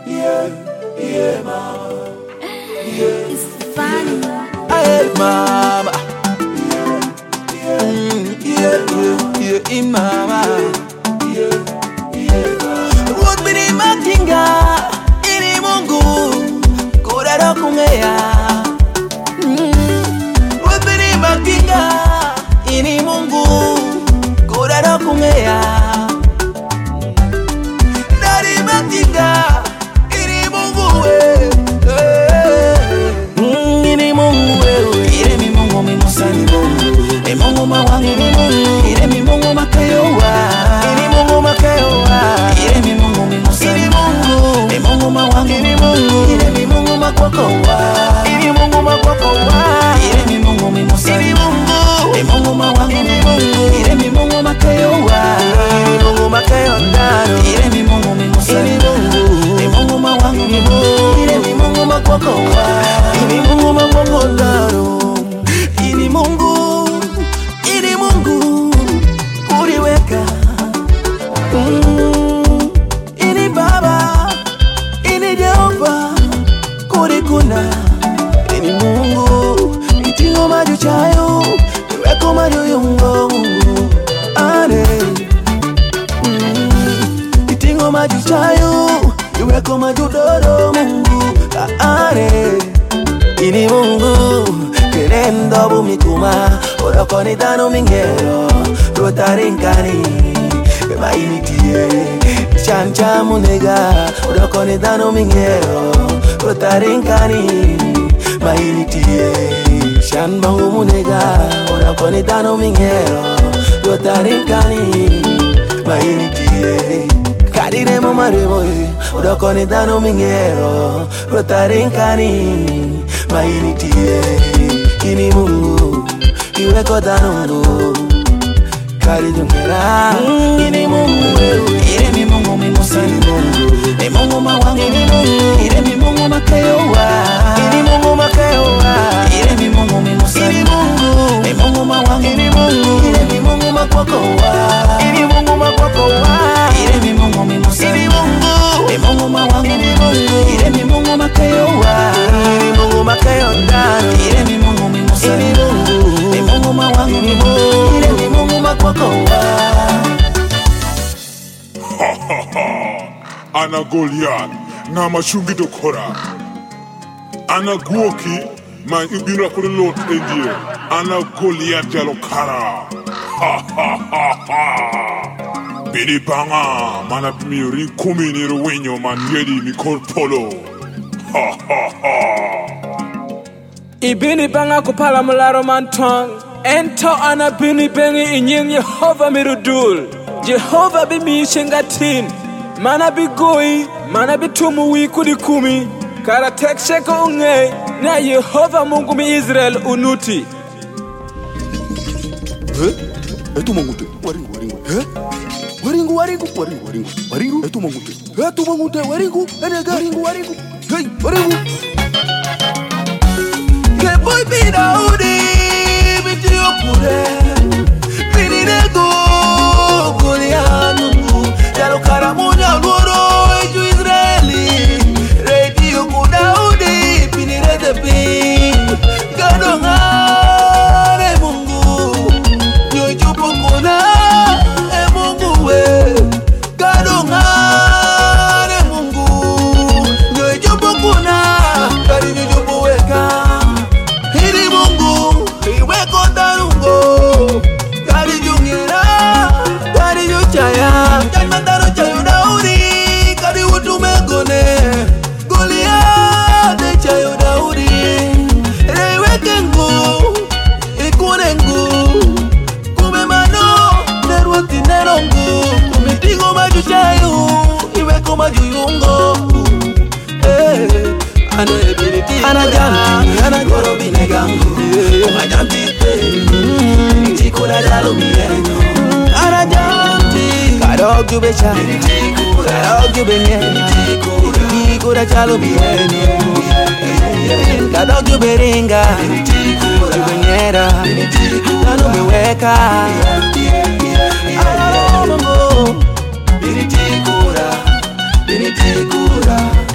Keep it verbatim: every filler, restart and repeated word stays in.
yeah, yeah, mama. Yeah. It's funny. Hey, mama. Yeah, yeah, yeah, yeah, yeah, mama. Yeah, yeah, mama. Would be the matinga, ini Mungu, kurero kumea. Would be the matinga, ini Mungu, kurero kumea. Dari matinga, ini Mungu we. Ini Mungu we, ire mi Mungu mi musani Mungu. Ni Mungu mawangi ni Mungu, ire mi Mungu makayowa. Ini Mungu makayowa, ire mi Mungu mi musani Mungu. Ni Mungu mawangi ni Mungu, ire mi Mungu makwakowa. Ini Mungu makwakowa, ire mi Mungu mi musani Mungu. Ni Mungu mawangi ni Mungu, ire mi Mungu makayowa. Ini Mungu makayonda, ire mi Mungu mi musani Mungu. Ni Mungu mawangi ni Mungu, ire mi Mungu makwakowa. Ini Mungu makwakowa. Ini Mungu, ini Mungu uliweka. Mm, ini Baba, ini Jehova kurikuna. Ini Mungu itingo maju chayo, iweko maju yungo. Ane, mm, itingo maju chayo, iweko maju dodo Mungu. Ane, ini Mungu querendo bumikuma, orokoni dano mingero, rotarinkani, mainitie, chancha munega, orokoni dano mingero, rotarinkani, mainitie, chan bangu munega, orokoni dano mingero, rotarinkani, mainitie, kadire mamarebo, orokoni dano mingero, rotarinkani, mainitie. Ini Mungu, iweko tanungu kari jungera. Ini Mungu, ire mi Mungu mi musani Mungu. Ni Mungu mawangi ni Mungu, ire mi Mungu makayowa. Ini Mungu makayowa, ire mi Mungu mi musani Mungu. Ni Mungu mawangi ni Mungu, ire mi Mungu makwakowa. Ini Mungu makwakowa, ire mi Mungu mi musani Mungu. Ni Mungu mawangi ni Mungu, ire mi Mungu makayowa. Ini Mungu makayonda, ire mi Mungu mi musani Mungu. Ni Mungu mawangi ni Mungu, ire mi Mungu makwakowa. Ana Goliath na mashungi dokora. Ana Guoki ma ibira kuri lot endie. Ana Goliath jalo kara. Ha ha ha ha. Bini banga mana miuri kumi ni ruwenyo man yedi mi korpolo. Ha ha ha. Ibini banga kupala mularo mantong. Ento ana bini bengi inyeng Yehova mirudul. Jehova bimi shengatin. Mana bigoi, mana bitumu wikudi kumi. Kara tek sheko unge. Na Yehova Mungu mi Israel unuti. Eh? Etu mangute. Waringu, waringu. Eh? Waringu, waringu, waringu, waringu. Waringu, etu mangute. Etu mangute, waringu. Enega, waringu, waringu. Hey, waringu. Que voy pida udi, bitio kure. Bini nego, Golianu. Jalo karamunya loro, eju Israeli. Radio kuda udi, bini redepi. Gadonga ne Mungu, nyojupo kuna e Mungu we. Gadonga ne Mungu, nyojupo kuna kari nyojupo weka. Ini Mungu, iweko tanungo, kari jungera, kari juchaya. Janmandaro chayo Daudi, kari utumegone. Goliath chayo Daudi, reweke ngu, ikune ngu. Kume mano, nerwati nerongu. Kumitigo maju chayo, iweko maju yungo. Eh, ana ebiniti, ana janti, ana goro binegangu. Oma janti pe, tiko na jalo mienyo. Ana janti, kadog jube cha, kadog jube nye. Tiko na jalo mienyo. Kadog jube ringa, jube nyera. Nano meweka, ana lomongo. Bini tikura, bini tikura.